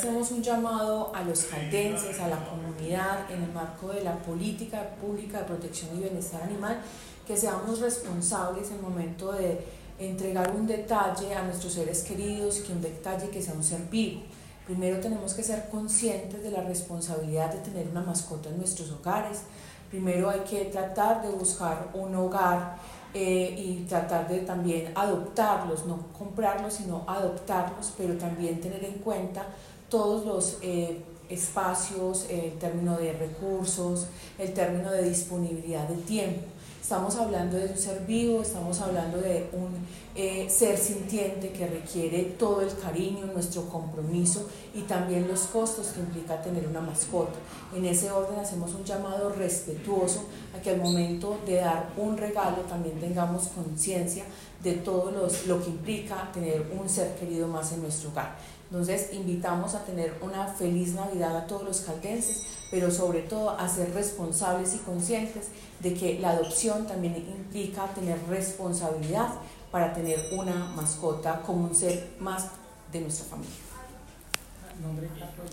hacemos un llamado a los caldenses, a la comunidad, en el marco de la política pública de protección y bienestar animal, que seamos responsables en el momento de entregar un detalle a nuestros seres queridos, que un detalle que sea un ser vivo. Primero tenemos que ser conscientes de la responsabilidad de tener una mascota en nuestros hogares. Primero hay que tratar de buscar un hogar y tratar de también adoptarlos, no comprarlos sino adoptarlos, pero también tener en cuenta todos los espacios, el término de recursos, el término de disponibilidad de tiempo. Estamos hablando de un ser vivo, estamos hablando de un ser sintiente que requiere todo el cariño, nuestro compromiso y también los costos que implica tener una mascota. En ese orden hacemos un llamado respetuoso a que al momento de dar un regalo también tengamos conciencia de todo lo que implica tener un ser querido más en nuestro hogar. Entonces invitamos a tener una feliz Navidad a todos los caldenses, pero sobre todo a ser responsables y conscientes de que la adopción también implica tener responsabilidad para tener una mascota como un ser más de nuestra familia.